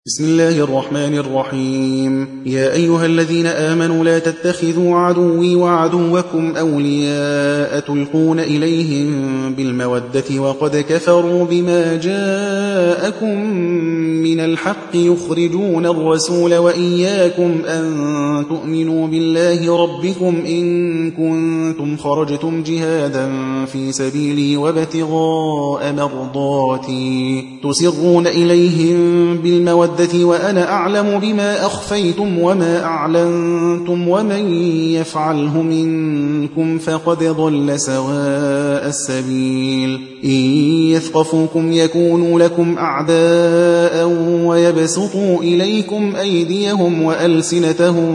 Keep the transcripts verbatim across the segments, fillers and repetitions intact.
بسم الله الرحمن الرحيم. يا أيها الذين آمنوا لا تتخذوا عدوي وعدوكم أولياء تلقون إليهم بالمودة وقد كفروا بما جاءكم من الحق يخرجون الرسول وإياكم أن تؤمنوا بالله ربكم إن كنتم خرجتم جهادا في سبيلي وابتغاء مرضاتي تسرون إليهم بالمودة وأنا أعلم بما أخفيتم وما أعلنتم ومن يفعله منكم فقد ضل سواء السبيل. إن يثقفوكم يكونوا لكم أعداء ويبسطوا إليكم أيديهم وألسنتهم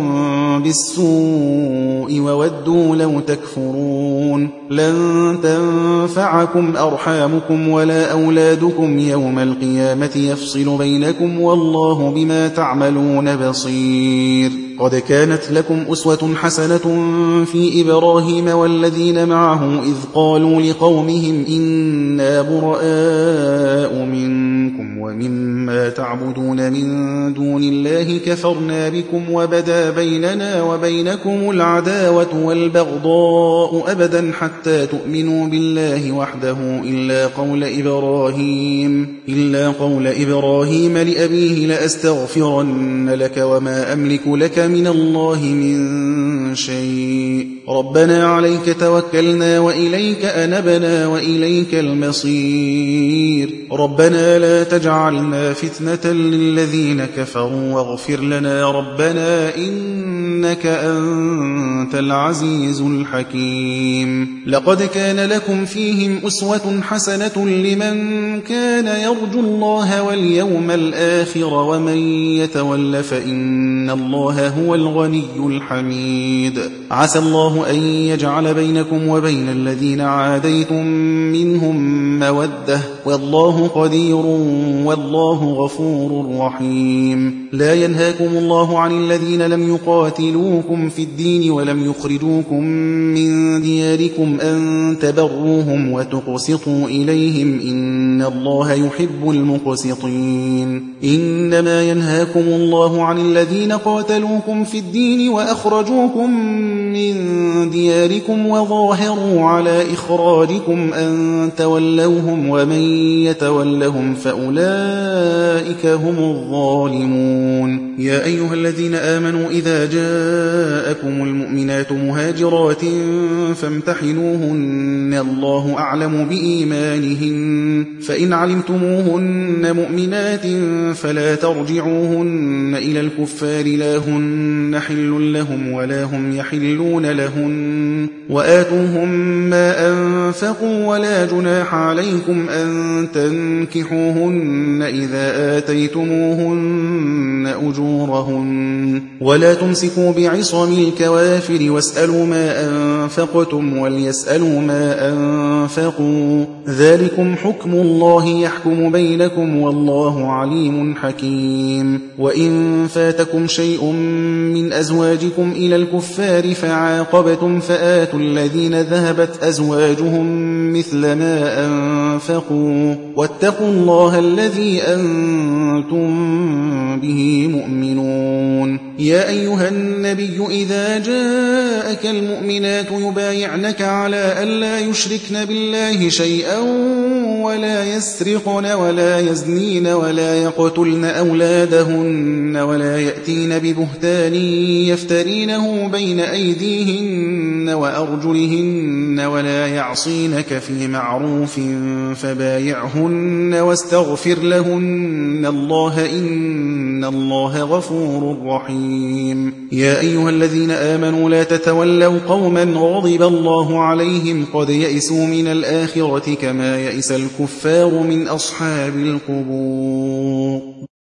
بالسوء وودوا لو تكفرون. لن تنفعكم أرحامكم ولا أولادكم يوم القيامة يفصل بينكم والله بما تعملون بصير. قد كانت لكم أسوة حسنة في إبراهيم والذين معه إذ قالوا لقومهم إنا براء منكم ومما تعبدون من دون الله كفرنا بكم وبدا بيننا وبينكم العداوة والبغضاء أبدا حتى تؤمنوا بالله وحده إلا قول إبراهيم إلا قول إبراهيم لأبيه لأستغفرن لك وما أملك لك من الله من شيء. ربنا عليك توكلنا وإليك أنبنا وإليك المصير. ربنا لا تجعلنا فتنة للذين كفروا واغفر لنا ربنا إنك أنت العزيز الحكيم. لقد كان لكم فيهم أسوة حسنة لمن كان يرجو الله واليوم الآخر ومن يتول فإن الله هو الغني الحميد. عسى الله أن يجعل بينكم وبين الذين عاديتم منهم مودة والله قدير والله غفور رحيم. لا ينهاكم الله عن الذين لم يقاتلوكم في الدين ولم يخرجوكم من دياركم أن تبروهم وتقسطوا إليهم إن الله يحب المقسطين. إنما ينهاكم الله عن الذين قاتلوكم في الدين وأخرجوكم من دياركم وظاهروا على إخراجكم أن تولوهم ومن يتولهم فأولئك هم الظالمون. يا أيها الذين آمنوا إذا جاءكم المؤمنات مهاجرات فامتحنوهن الله أعلم بإيمانهن فإن علمتموهن مؤمنات فلا ترجعوهن إلى الكفار لا هن حل لهم ولا هم يحلون لهن وآتوهم ما أنفقوا ولا جناح عليكم أن تنكحوهن إذا آتيتموهن أجورهن ولا تمسكوا بعصم الكوافر واسألوا ما أنفقتم وليسألوا ما أنفقوا ذلكم حكم الله يحكم بينكم والله عليم حكيم. وإن فاتكم شيء من أزواجكم إلى الكفار فعاقبتم فآتوا الذين ذهبت أزواجهم مثل ما أنفقوا واتقوا الله الذي أنتم به مؤمنون. يا أيها النبي إذا جاءك المؤمنات يبايعنك على ألا يشركن بالله شيئا ولا يسرقن ولا يزنين ولا يقتلن أولادهن ولا يأتين ببهتان يفترينه بين أيديهن وأرجلهن ولا يعصينك في معروف فبايعهن واستغفر لهن الله إن الله غفور رحيم. يا أيها الذين آمنوا لا تتولوا قوما غضب الله عليهم قد يئسوا من الآخرة كما يئس الكفار من أصحاب القبور.